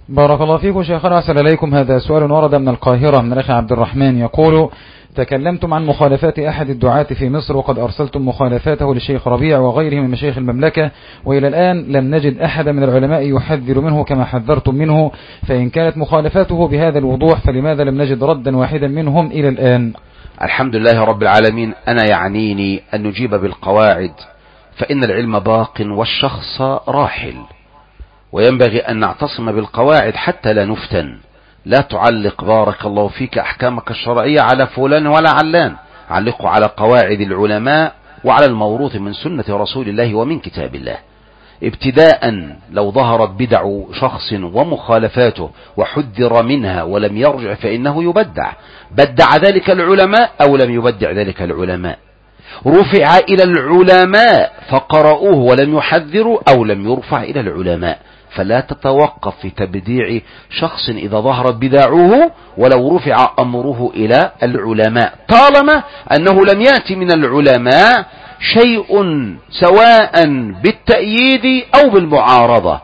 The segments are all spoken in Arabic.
بارك الله فيكم شيخنا، أسأل إليكم. هذا سؤال ورد من القاهرة من الأخ عبد الرحمن، يقول: تكلمتم عن مخالفات أحد الدعاة في مصر، وقد أرسلتم مخالفاته للشيخ ربيع وغيره من مشايخ المملكة، وإلى الآن لم نجد أحد من العلماء يحذر منه كما حذرتم منه، فإن كانت مخالفاته بهذا الوضوح فلماذا لم نجد ردا واحدا منهم إلى الآن؟ الحمد لله رب العالمين. أنا يعنيني أن نجيب بالقواعد، فإن العلم باق والشخص راحل، وينبغي أن نعتصم بالقواعد حتى لا نفتن. لا تعلق بارك الله فيك أحكامك الشرعية على فلان ولا علان، علقوا على قواعد العلماء وعلى الموروث من سنة رسول الله ومن كتاب الله. ابتداء لو ظهرت بدع شخص ومخالفاته وحذر منها ولم يرجع فإنه يبدع. بدع ذلك العلماء أو لم يبدع ذلك العلماء؟ رفع إلى العلماء فقرؤوه ولم يحذروا أو لم يرفع إلى العلماء. فلا تتوقف في تبديع شخص إذا ظهرت بدعوه ولو رفع أمره إلى العلماء، طالما أنه لم يأتي من العلماء شيء سواء بالتأييد أو بالمعارضة.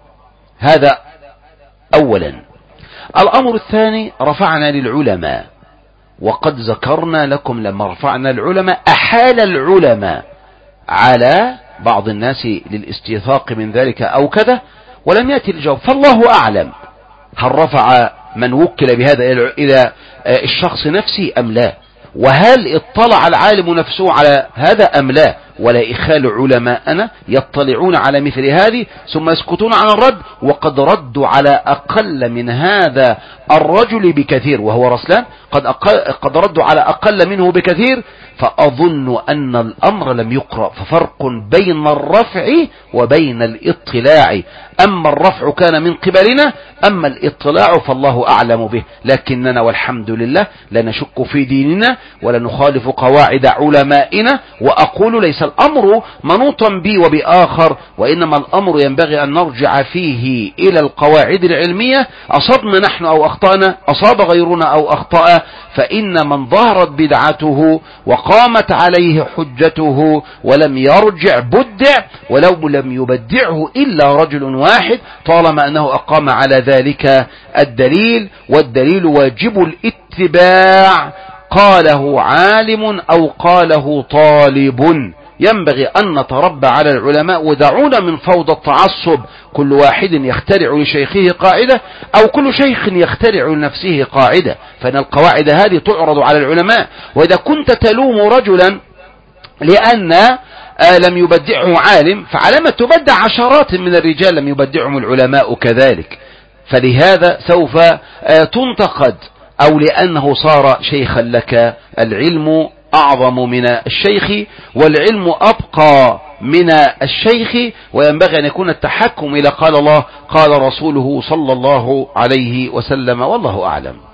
هذا أولا. الأمر الثاني: رفعنا للعلماء، وقد ذكرنا لكم لما رفعنا العلماء أحال العلماء على بعض الناس للاستيثاق من ذلك أو كذا، ولم يأتي الجواب. فالله أعلم هل رفع من وكل بهذا إلى الشخص نفسه أم لا، وهل اطلع العالم نفسه على هذا أم لا. ولا إخال علماءنا يطلعون على مثل هذه ثم يسكتون عن الرد، وقد ردوا على أقل من هذا الرجل بكثير وهو رسلان، قد ردوا على أقل منه بكثير. فأظن أن الأمر لم يقرأ، ففرق بين الرفع وبين الاطلاع. أما الرفع كان من قبلنا، أما الاطلاع فالله أعلم به. لكننا والحمد لله لا نشك في ديننا ولا نخالف قواعد علمائنا. وأقول ليس الأمر منوطا بي وبآخر، وإنما الأمر ينبغي أن نرجع فيه إلى القواعد العلمية. أصبنا نحن أو أخطأنا، أصاب غيرنا أو أخطأ، فإن من ظهرت بدعته وقامت عليه حجته ولم يرجع بدع، ولو لم يبدعه إلا رجل واحد، طالما أنه أقام على ذلك الدليل، والدليل واجب الاتباع، قاله عالم أو قاله طالب. ينبغي أن نتربى على العلماء، ودعونا من فوضى التعصب، كل واحد يخترع لشيخه قاعدة أو كل شيخ يخترع لنفسه قاعدة، فإن القواعد هذه تعرض على العلماء. وإذا كنت تلوم رجلا لأن لم يبدعه عالم، فعلما تبدع عشرات من الرجال لم يبدعهم العلماء كذلك، فلهذا سوف تنتقد. أو لأنه صار شيخا لك، العلم أعظم من الشيخ والعلم أبقى من الشيخ، وينبغي أن يكون التحكم إلى قال الله قال رسوله صلى الله عليه وسلم، والله أعلم.